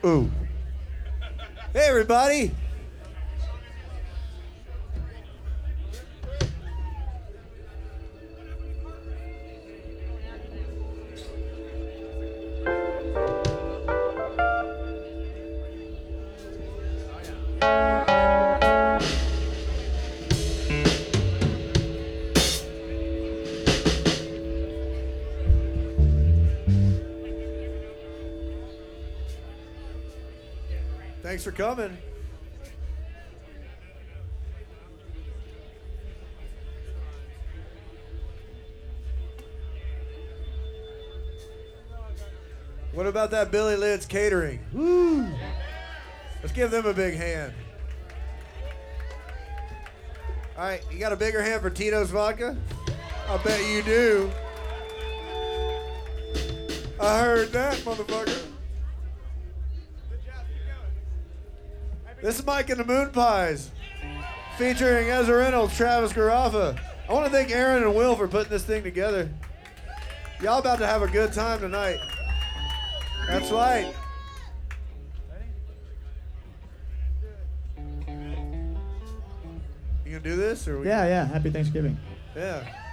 Ooh. Hey, everybody. Thanks for coming. What about that Billy Lids Catering? Woo! Let's give them a big hand. All right, you got a bigger hand for Tito's Vodka? I bet you do. I heard that, motherfucker. This is Mike and the Moon Pies, featuring Ezra Reynolds, Travis Garaffa. I want to thank Aaron and Will for putting this thing together. Y'all about to have a good time tonight. That's right. You gonna do this or? Yeah. Happy Thanksgiving. Yeah.